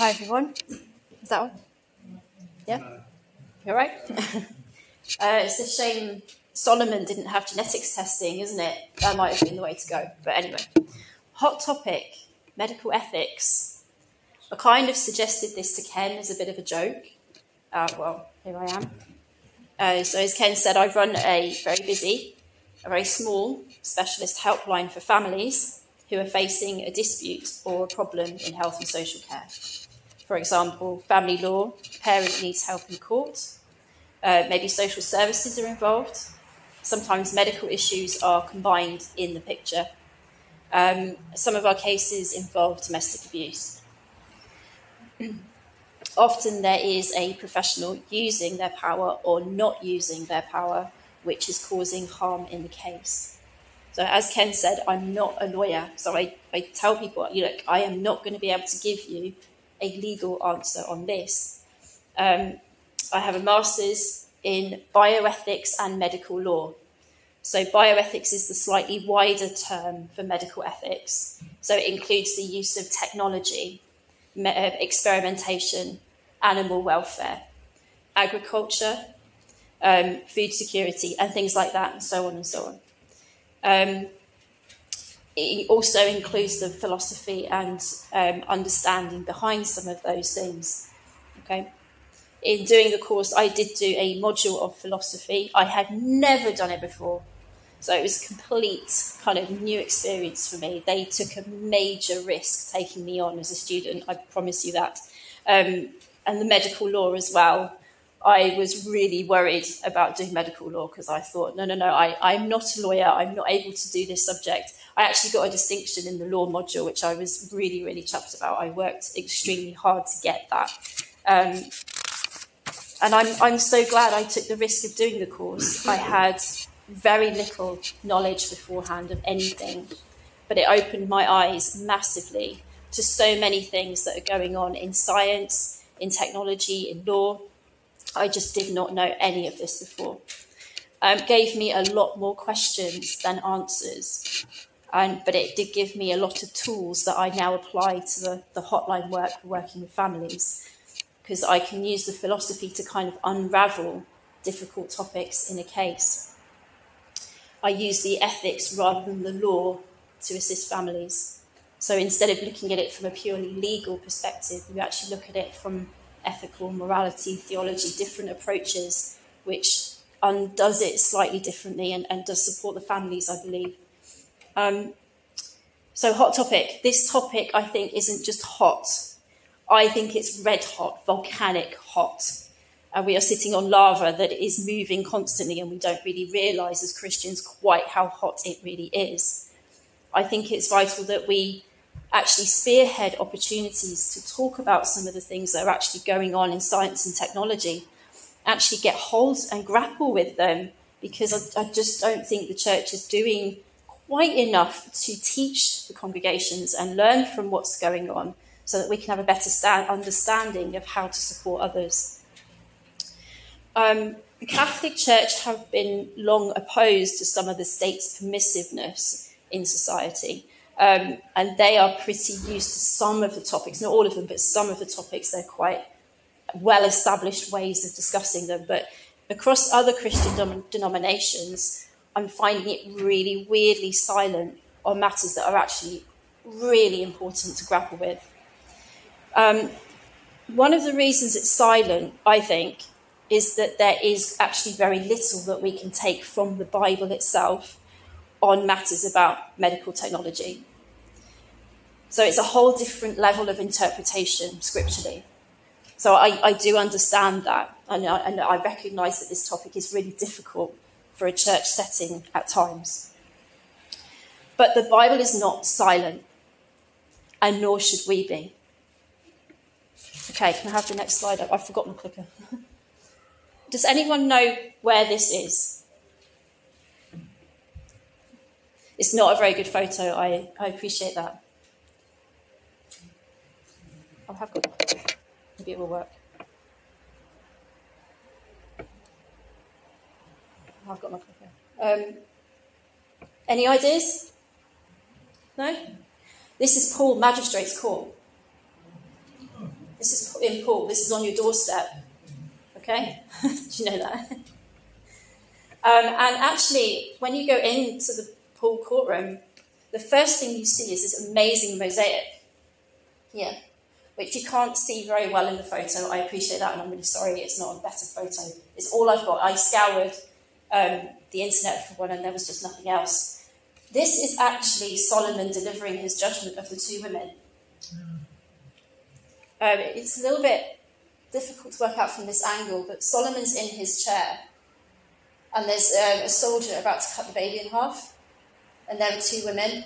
Hi everyone. Is that on? Yeah? You all right? It's a shame Solomon didn't have genetics testing, isn't it? That might have been the way to go. But anyway, hot topic, medical ethics. I kind of suggested this to Ken as a bit of a joke. Well, here I am. So as Ken said, I run a very small specialist helpline for families who are facing a dispute or a problem in health and social care. For example, family law, parent needs help in court, maybe social services are involved. Sometimes medical issues are combined in the picture. Some of our cases involve domestic abuse. Often there is a professional using their power or not using their power, which is causing harm in the case. So as Ken said, I'm not a lawyer. So I tell people, look, I am not going to be able to give you a legal answer on this. I have a master's in bioethics and medical law. So bioethics is the slightly wider term for medical ethics. So it includes the use of technology, experimentation, animal welfare, agriculture, food security, and things like that, and so on and so on. It also includes the philosophy and understanding behind some of those things. Okay. In doing the course, I did do a module of philosophy. I had never done it before. So it was a complete kind of new experience for me. They took a major risk taking me on as a student, I promise you that. And the medical law as well. I was really worried about doing medical law because I thought, no, I'm not a lawyer. I'm not able to do this subject. I actually got a distinction in the law module, which I was really, really chuffed about. I worked extremely hard to get that. And I'm so glad I took the risk of doing the course. I had very little knowledge beforehand of anything, but it opened my eyes massively to so many things that are going on in science, in technology, in law. I just did not know any of this before. Gave me a lot more questions than answers. But it did give me a lot of tools that I now apply to the hotline work for working with families, because I can use the philosophy to kind of unravel difficult topics in a case. I use the ethics rather than the law to assist families. So instead of looking at it from a purely legal perspective, you actually look at it from ethical, morality, theology, different approaches, which undoes it slightly differently and does support the families, I believe. So hot topic. This topic, I think, isn't just hot. I think it's red hot, volcanic hot. We are sitting on lava that is moving constantly, and we don't really realise as Christians quite how hot it really is. I think it's vital that we actually spearhead opportunities to talk about some of the things that are actually going on in science and technology, actually get hold and grapple with them, because I just don't think the church is doing quite enough to teach the congregations and learn from what's going on so that we can have a better understanding of how to support others. The Catholic Church have been long opposed to some of the state's permissiveness in society. And they are pretty used to some of the topics, not all of them, but some of the topics. They're quite well-established ways of discussing them. But across other Christian denominations, I'm finding it really weirdly silent on matters that are actually really important to grapple with. One of the reasons it's silent, I think, is that there is actually very little that we can take from the Bible itself on matters about medical technology. So it's a whole different level of interpretation scripturally. So I do understand that, and I recognise that this topic is really difficult for a church setting at times. But the Bible is not silent, and nor should we be. Okay, can I have the next slide up? I've forgotten the clicker. Does anyone know where this is? It's not a very good photo. I appreciate that. I have got it. Maybe it will work. I've got my clicker. Any ideas? No? This is Paul Magistrates Court. This is in Paul. This is on your doorstep. Okay? Did you know that? And actually, when you go into the Paul courtroom, the first thing you see is this amazing mosaic here, which you can't see very well in the photo. I appreciate that, and I'm really sorry it's not a better photo. It's all I've got. I scoured the internet for one, and there was just nothing else. This is actually Solomon delivering his judgment of the two women. It's a little bit difficult to work out from this angle, but Solomon's in his chair, and there's a soldier about to cut the baby in half, and there are two women.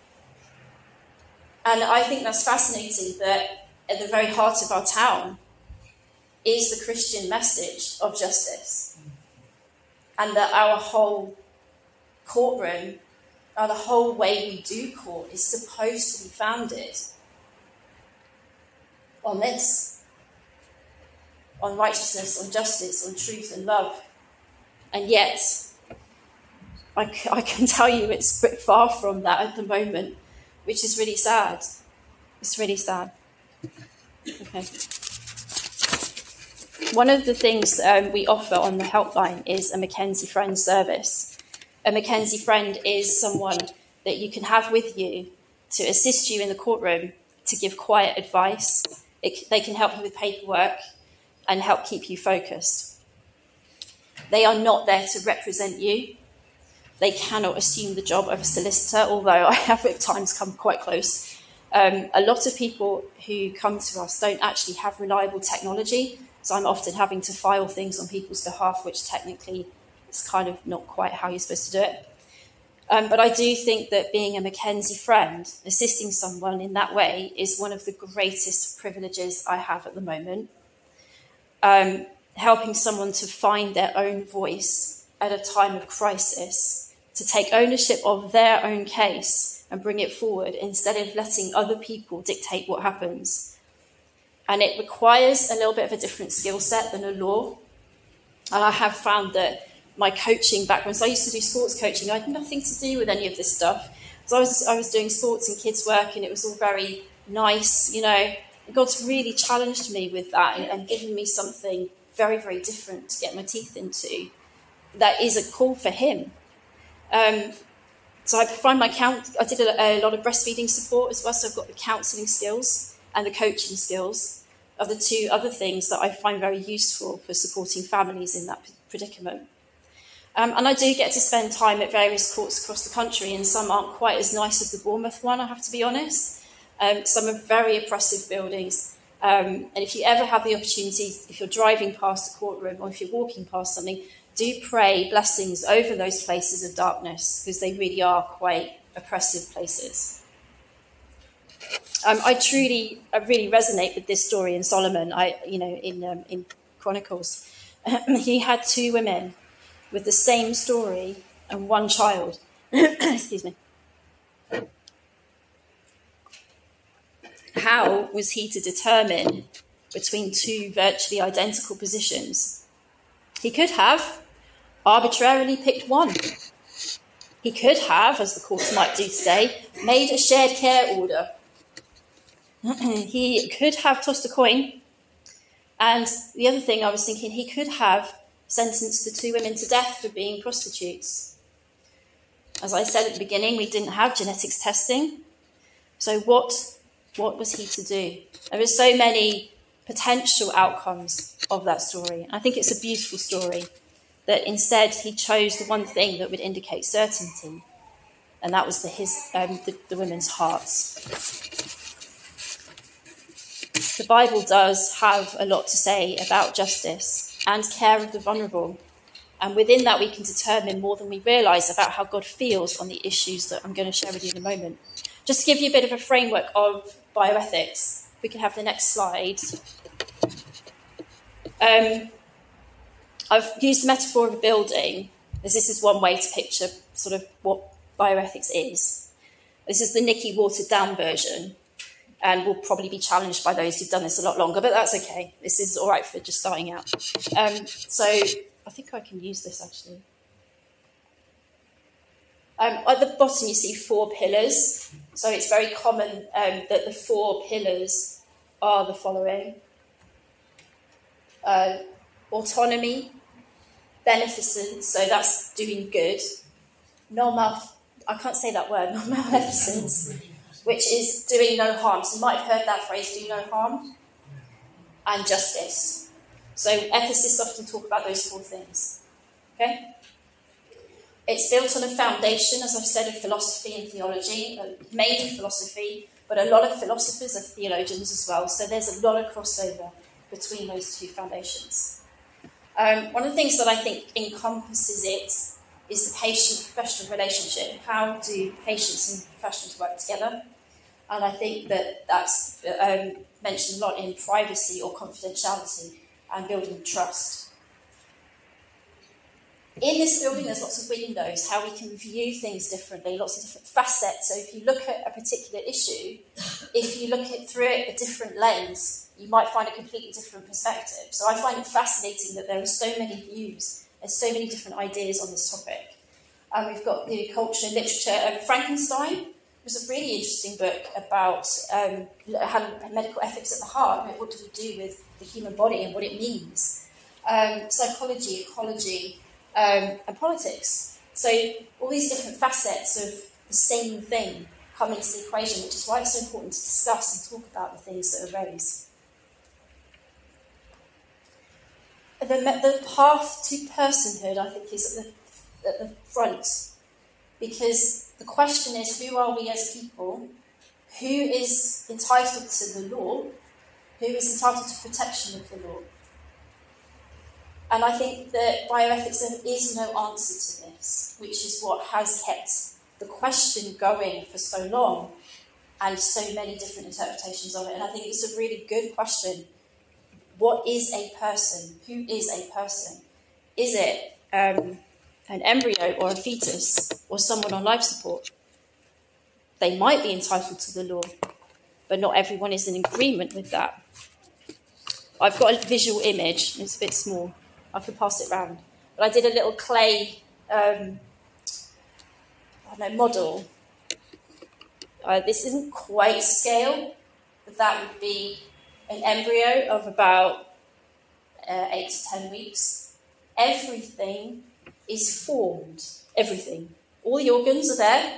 And I think that's fascinating that at the very heart of our town is the Christian message of justice, and that our whole courtroom, or the whole way we do court, is supposed to be founded on this, on righteousness, on justice, on truth and love. And yet, I can tell you it's a bit far from that at the moment, which is really sad. It's really sad. Okay. One of the things we offer on the helpline is a Mackenzie Friend service. A Mackenzie Friend is someone that you can have with you to assist you in the courtroom, to give quiet advice. They can help you with paperwork and help keep you focused. They are not there to represent you. They cannot assume the job of a solicitor, although I have at times come quite close. A lot of people who come to us don't actually have reliable technology, so I'm often having to file things on people's behalf, which technically is kind of not quite how you're supposed to do it. But I do think that being a Mackenzie Friend, assisting someone in that way, is one of the greatest privileges I have at the moment. Helping someone to find their own voice at a time of crisis, to take ownership of their own case and bring it forward instead of letting other people dictate what happens. And it requires a little bit of a different skill set than a law. And I have found that my coaching background, so I used to do sports coaching, I had nothing to do with any of this stuff. So I was doing sports and kids work, and it was all very nice, you know. God's really challenged me with that and given me something very, very different to get my teeth into. That is a call for him. So I did a lot of breastfeeding support as well, so I've got the counselling skills and the coaching skills are the two other things that I find very useful for supporting families in that predicament. And I do get to spend time at various courts across the country, and some aren't quite as nice as the Bournemouth one, I have to be honest. Some are very oppressive buildings. And if you ever have the opportunity, if you're driving past a courtroom or if you're walking past something, do pray blessings over those places of darkness, because they really are quite oppressive places. I really resonate with this story in Solomon. In Chronicles, he had two women with the same story and one child. Excuse me. How was he to determine between two virtually identical positions? He could have arbitrarily picked one. He could have, as the courts might do today, made a shared care order. He could have tossed a coin. And the other thing I was thinking, he could have sentenced the two women to death for being prostitutes. As I said at the beginning, we didn't have genetics testing. So what was he to do? There are so many potential outcomes of that story. I think it's a beautiful story that instead he chose the one thing that would indicate certainty, and that was the women's hearts. The Bible does have a lot to say about justice and care of the vulnerable, and within that we can determine more than we realise about how God feels on the issues that I'm going to share with you in a moment. Just to give you a bit of a framework of bioethics, we can have the next slide. I've used the metaphor of a building, as this is one way to picture sort of what bioethics is. This is the Nicky watered down version, and will probably be challenged by those who've done this a lot longer, but that's okay. This is all right for just starting out. So I think I can use this actually. At the bottom you see 4 pillars. So it's very common that the 4 pillars are the following: autonomy, beneficence, so that's doing good, I can't say that word, non-maleficence, which is doing no harm. So you might have heard that phrase, do no harm, and justice. So ethicists often talk about those four things. Okay? It's built on a foundation, as I've said, of philosophy and theology, mainly philosophy, but a lot of philosophers are theologians as well, so there's a lot of crossover between those two foundations. One of the things that I think encompasses it is the patient-professional relationship. How do patients and professionals work together? And I think that that's mentioned a lot in privacy or confidentiality and building trust. In this building, there's lots of windows, how we can view things differently, lots of different facets. So if you look at a particular issue, if you look through it a different lens, you might find a completely different perspective. So I find it fascinating that there are so many views and so many different ideas on this topic. We've got the culture and literature. Frankenstein was a really interesting book about having medical ethics at the heart. What do we do with the human body and what it means? Psychology, ecology, and politics. So all these different facets of the same thing come into the equation, which is why it's so important to discuss and talk about the things that are raised. The path to personhood, I think, is at the front, because the question is, who are we as people? Who is entitled to the law? Who is entitled to protection of the law? And I think that bioethics, there is no answer to this, which is what has kept the question going for so long and so many different interpretations of it. And I think it's a really good question. What is a person? Who is a person? Is it an embryo or a fetus or someone on life support? They might be entitled to the law, but not everyone is in agreement with that. I've got a visual image. It's a bit small. I could pass it round. But I did a little clay model. This isn't quite scale, but that would be an embryo of about 8 to 10 weeks. Everything is formed. Everything. All the organs are there.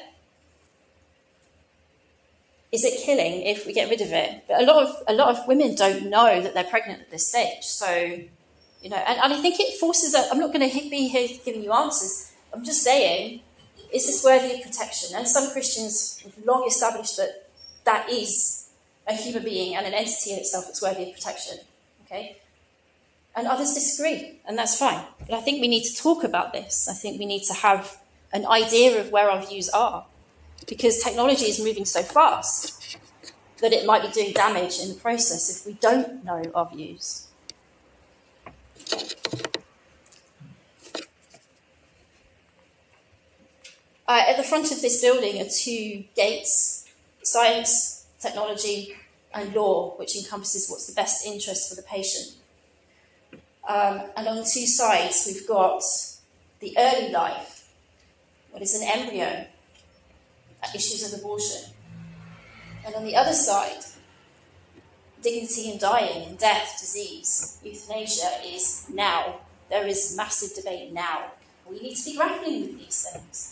Is it killing if we get rid of it? But a lot of women don't know that they're pregnant at this stage. So, you know, and I think it forces. I'm not going to be here giving you answers. I'm just saying, is this worthy of protection? And some Christians have long established that that is a human being and an entity in itself that's worthy of protection. Okay, and others disagree, and that's fine. But I think we need to talk about this. I think we need to have an idea of where our views are, because technology is moving so fast that it might be doing damage in the process if we don't know our views. At the front of this building are 2 gates: science, technology, and law, which encompasses what's the best interest for the patient. And on the 2 sides, we've got the early life, what is an embryo, issues of abortion. And on the other side, dignity in dying, and death, disease, euthanasia is now. There is massive debate now. We need to be grappling with these things.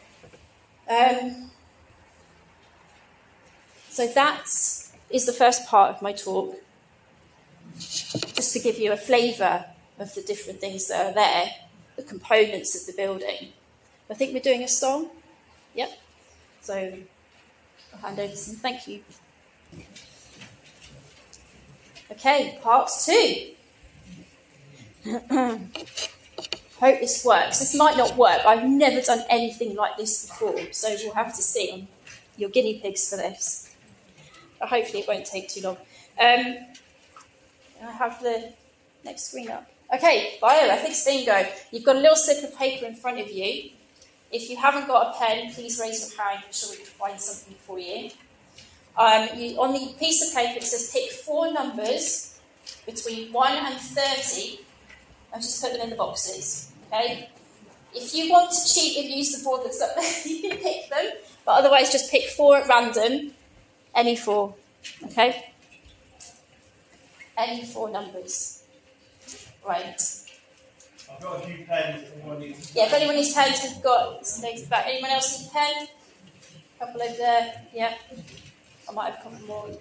So that is the first part of my talk, just to give you a flavour of the different things that are there, the components of the building. I think we're doing a song. Yep. So I'll hand over to them. Thank you. Okay, part 2. Hope this works. This might not work. I've never done anything like this before, so we'll have to see on your guinea pigs for this. But hopefully it won't take too long. I have the next screen up. Okay, bioethics bingo. You've got a little slip of paper in front of you. If you haven't got a pen, please raise your hand. I'm sure we can find something for you. On the piece of paper, it says pick 4 numbers between 1 and 30 and just put them in the boxes. Okay? If you want to cheat and use the board that's up there, you can pick them. But otherwise, just pick 4 at random. Any 4. Okay? Any 4 numbers. Right. I've got a few pens if anyone needs. Yeah, if anyone needs pens, we've got some notes back. Anyone else need a pen? A couple over there. Yeah. I might have a couple more.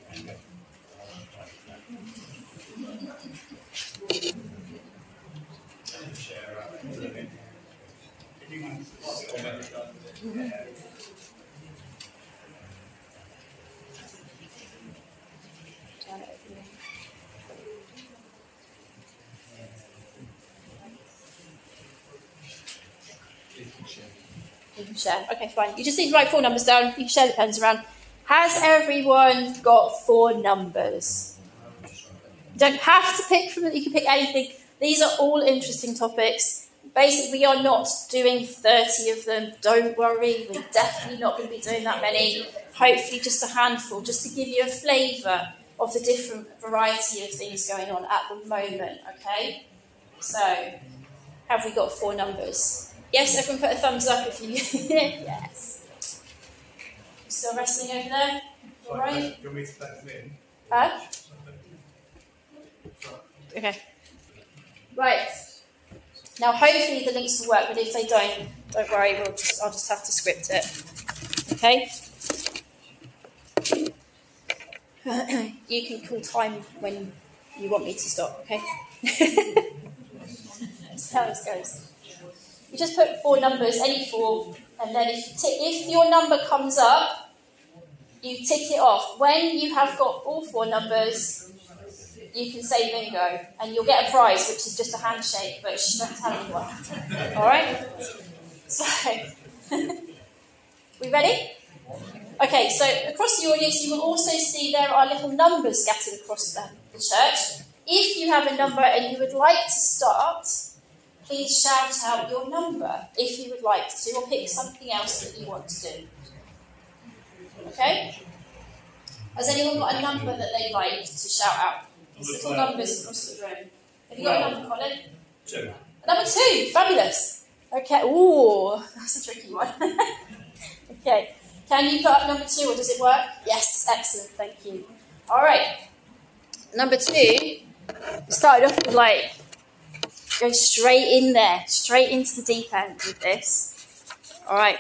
You can share. Okay, fine. You just need to write 4 numbers down. You can share the pens around. Has everyone got 4 numbers? You don't have to pick from it. You can pick anything. These are all interesting topics. Basically, we are not doing 30 of them. Don't worry. We're definitely not going to be doing that many. Hopefully just a handful, just to give you a flavour of the different variety of things going on at the moment, okay? So, have we got 4 numbers? Yes, everyone put a thumbs up if you... Yes. Still wrestling over there? All right? Do you want me to plug them in? Huh? Okay. Right. Now, hopefully the links will work, but if they don't worry, I'll just have to script it. Okay? You can call time when you want me to stop, okay? That's how this goes. You just put 4 numbers, any 4, and then if your number comes up, you tick it off. When you have got all 4 numbers, you can say bingo, and you'll get a prize, which is just a handshake, but don't tell anyone. All right? So, we ready? Okay, so across the audience, you will also see there are little numbers scattered across the church. If you have a number and you would like to start, please shout out your number if you would like to, or pick something else that you want to do. Okay? Has anyone got a number that they'd like to shout out? There's little numbers across the room. Have you got a number, Colin? 2. Number 2, fabulous. Okay, ooh, that's a tricky one. Okay, can you put up number 2 or does it work? Yes, excellent, thank you. All right, number 2, we started off with go straight in there, straight into the deep end with this. All right.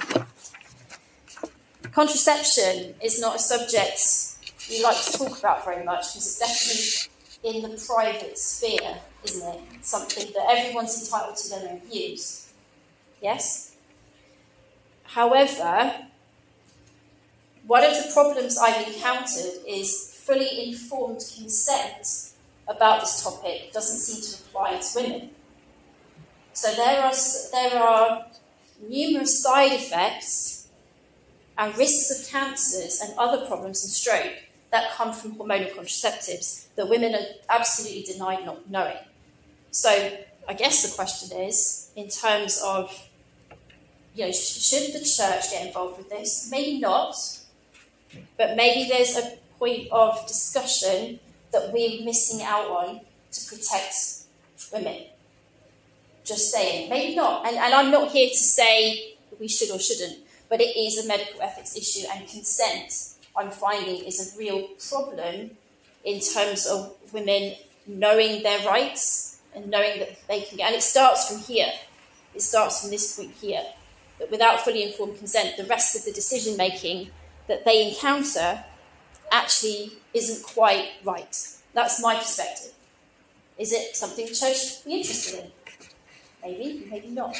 Contraception is not a subject we like to talk about very much because it's definitely in the private sphere, isn't it? Something that everyone's entitled to their own views. Yes? However, one of the problems I've encountered is fully informed consent about this topic doesn't seem to apply to women. So there are numerous side effects and risks of cancers and other problems and stroke that come from hormonal contraceptives that women are absolutely denied not knowing. So I guess the question is, in terms of, should the church get involved with this? Maybe not, but maybe there's a point of discussion that we're missing out on to protect women. Just saying. Maybe not. And I'm not here to say we should or shouldn't, but it is a medical ethics issue, and consent, I'm finding, is a real problem in terms of women knowing their rights and knowing that they can get. And it starts from here. It starts from this point here. That without fully informed consent, the rest of the decision-making that they encounter actually isn't quite right. That's my perspective. Is it something the church should be interested in? Maybe, maybe not.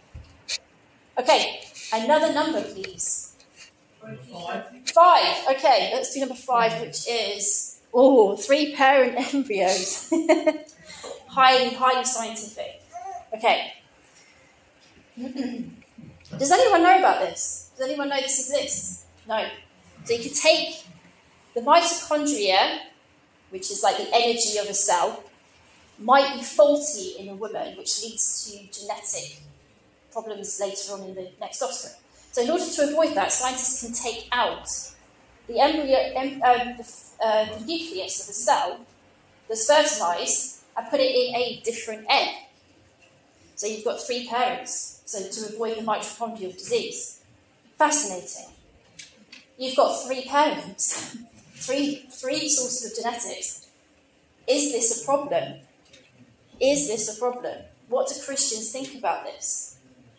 Okay, another number, please. 5. Okay, let's do number 5, which is 3-parent embryos. highly scientific. Okay. Does anyone know about this? Does anyone know this exists? No. So you could take the mitochondria, which is like the energy of a cell, might be faulty in a woman, which leads to genetic problems later on in the next offspring. So in order to avoid that, scientists can take out the the nucleus of the cell that's fertilised and put it in a different egg. So you've got 3 parents, so to avoid the mitochondrial disease. Fascinating. You've got 3 parents, three sources of genetics. Is this a problem? Is this a problem? What do Christians think about this?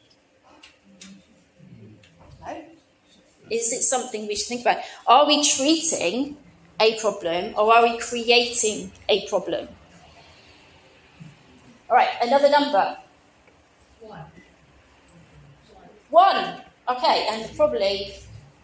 No? Is it something we should think about? Are we treating a problem, or are we creating a problem? All right, another number. 1. Okay, and probably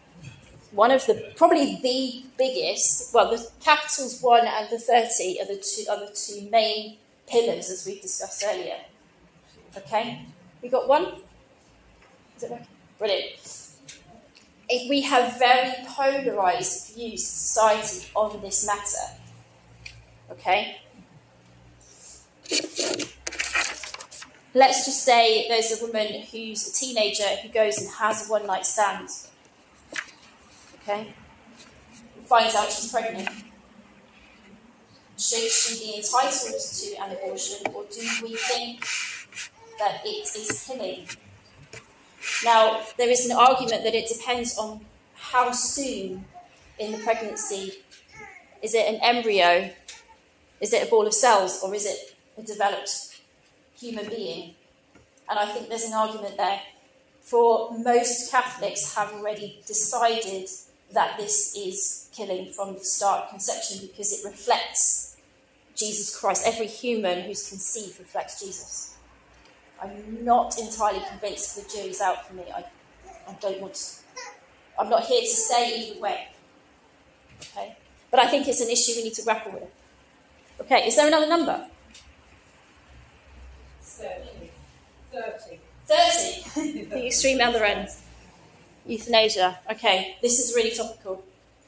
the biggest. Well, the capitals 1 and the 30 are the two main pillars, as we discussed earlier. Okay, we got 1. Is it working? Brilliant. If we have very polarised views in society on this matter, okay? Let's just say there's a woman who's a teenager who goes and has a one-night stand, okay? Finds out she's pregnant. Should she be entitled to an abortion, or do we think that it is killing? Now, there is an argument that it depends on how soon in the pregnancy. Is it an embryo? Is it a ball of cells? Or is it a developed human being? And I think there's an argument there. For most Catholics have already decided that this is killing from the start of conception because it reflects Jesus Christ. Every human who's conceived reflects Jesus. I'm not entirely convinced the jury's out for me. I don't want to. I'm not here to say either way. Okay? But I think it's an issue we need to grapple with. Okay, is there another number? 30. 30. The extreme other end. Euthanasia. Okay, this is really topical.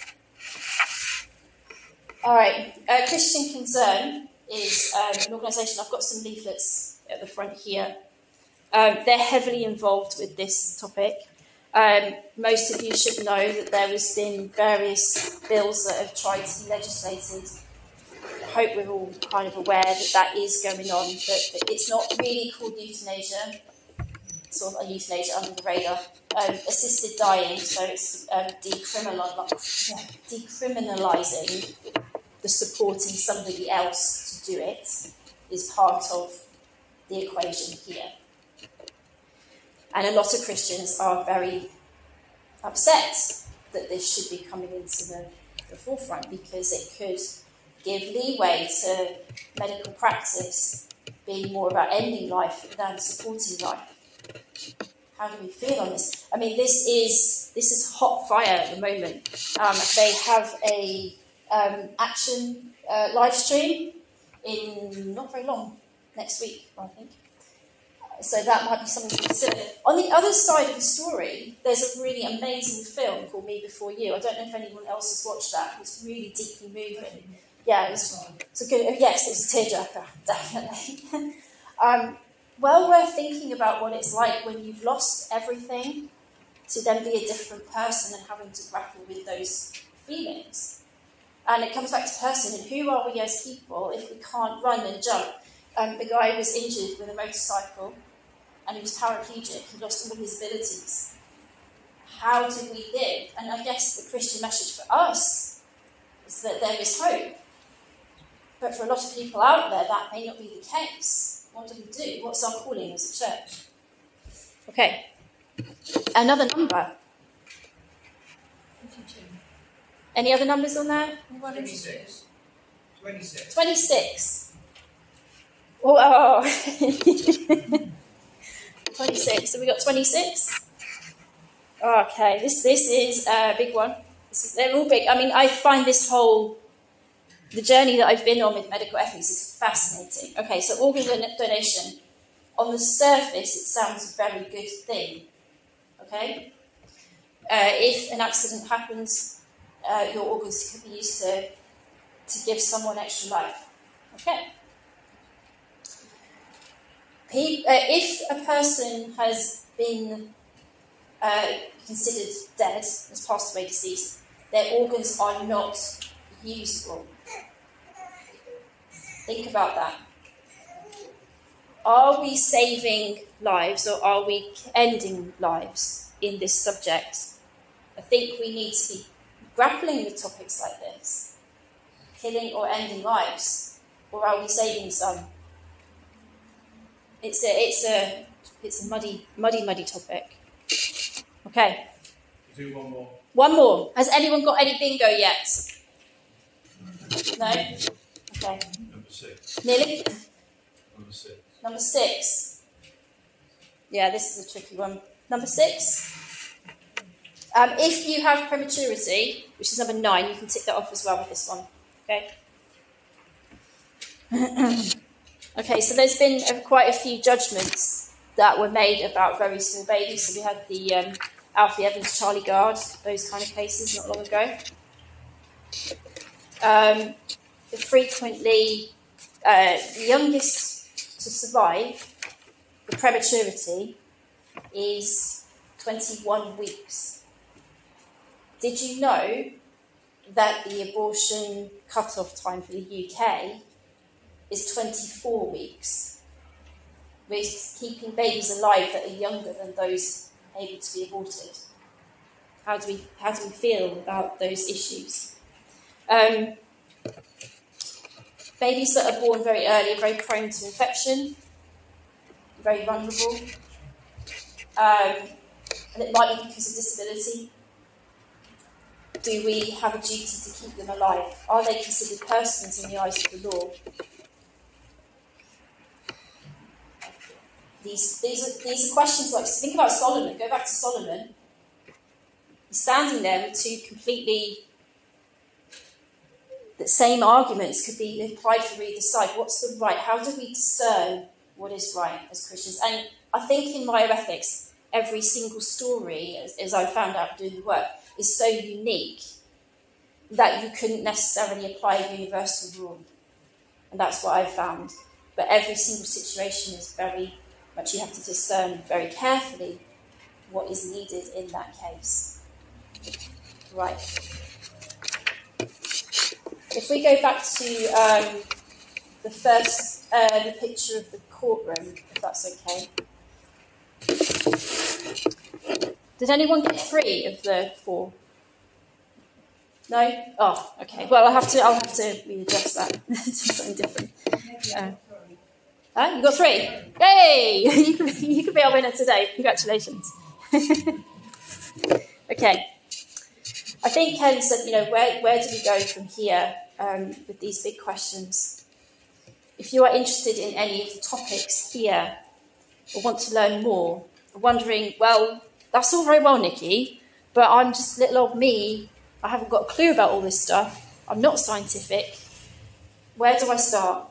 All right, Christian Concern is an organisation. I've got some leaflets at the front here. They're heavily involved with this topic. Most of you should know that there has been various bills that have tried to be legislated. I hope we're all kind of aware that that is going on, but it's not really called euthanasia. It's sort of a euthanasia under the radar. Assisted dying, so it's decriminalising the supporting somebody else to do it is part of the equation here. And a lot of Christians are very upset that this should be coming into the forefront because it could give leeway to medical practice being more about ending life than supporting life. How do we feel on this? I mean, this is hot fire at the moment. They have a action live stream in not very long, next week, I think. So that might be something to consider. On the other side of the story, there's a really amazing film called Me Before You. I don't know if anyone else has watched that. It's really deeply moving. Yeah, it's a good. Yes, it's a tearjerker, definitely. Well worth thinking about what it's like when you've lost everything to then be a different person and having to grapple with those feelings. And it comes back to person, and who are we as people if we can't run and jump? The guy was injured with a motorcycle and he was paraplegic. He lost all his abilities. How do we live? And I guess the Christian message for us is that there is hope. But for a lot of people out there, that may not be the case. What do we do? What's our calling as a church? Okay. Another number. 22. Any other numbers on there? 26. 26. Oh. 26. So we got 26. Okay, this is a big one. They're all big. I mean, I find the journey that I've been on with medical ethics is fascinating. Okay, so organ donation. On the surface, it sounds a very good thing. Okay? If an accident happens, your organs can be used to give someone extra life. Okay? If a person has been considered dead, has passed away, deceased, their organs are not usable. Think about that. Are we saving lives or are we ending lives in this subject? I think we need to be grappling with topics like this. Killing or ending lives. or are we saving some? It's a muddy topic. Okay. Do one more. One more. Has anyone got any bingo yet? No? Okay. Number 6. Nearly? Number 6. Number 6. Yeah, this is a tricky one. Number 6. If you have prematurity, which is number 9, you can tick that off as well with this one. Okay? Okay, so there's been quite a few judgments that were made about very small babies. So we had the Alfie Evans, Charlie Gard, those kind of cases not long ago. Frequently, the youngest to survive for prematurity is 21 weeks. Did you know that the abortion cut-off time for the UK is 24 weeks? We're keeping babies alive that are younger than those able to be aborted. How do we feel about those issues? Babies that are born very early are very prone to infection, very vulnerable, and it might be because of disability. Do we have a duty to keep them alive? Are they considered persons in the eyes of the law? These are questions like, think about Solomon, go back to Solomon. He's standing there with two completely, the same arguments could be applied for either side. What's the right? How do we discern what is right as Christians? And I think in bioethics, every single story, as I found out doing the work, is so unique that you couldn't necessarily apply a universal rule. And that's what I found. But every single situation is very much, you have to discern very carefully what is needed in that case. Right. If we go back to the first, the picture of the courtroom, if that's okay. Did anyone get 3 of the 4? No? Oh, okay. Well, I'll have to readjust that to something different. You got 3. Yay! You could be our winner today. Congratulations. Okay. I think Ken said, where do we go from here with these big questions? If you are interested in any of the topics here or want to learn more, or wondering, well, that's all very well, Nikki, but I'm just little old me. I haven't got a clue about all this stuff. I'm not scientific. Where do I start?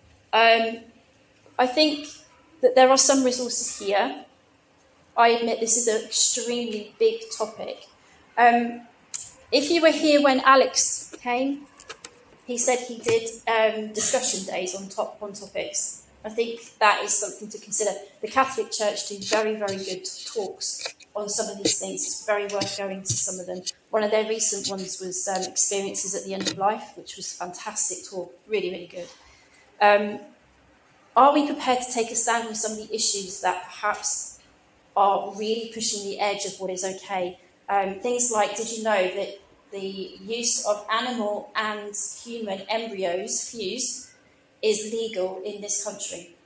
I think that there are some resources here. I admit this is an extremely big topic. If you were here when Alex came, he said he did discussion days on topics. I think that is something to consider. The Catholic Church do very, very good talks on some of these things. It's very worth going to some of them. One of their recent ones was Experiences at the End of Life, which was a fantastic talk, really, really good. Are we prepared to take a stand on some of the issues that perhaps are really pushing the edge of what is okay? Things like, did you know that the use of animal and human embryos fused is legal in this country?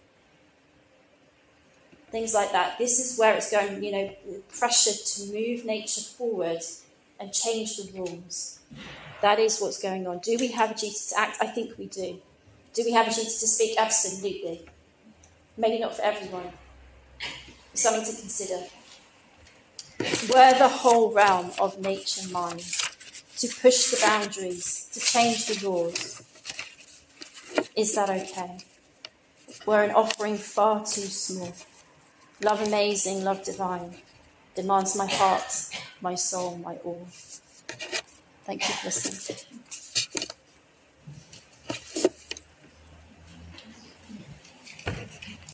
Things like that. This is where it's going, pressure to move nature forward and change the rules. That is what's going on. Do we have a duty to act? I think we do. Do we have a duty to speak? Absolutely. Maybe not for everyone. Something to consider. Were the whole realm of nature mine, to push the boundaries, to change the laws? Is that okay? Were an offering far too small? Love amazing, love divine, demands my heart, my soul, my all. Thank you for listening.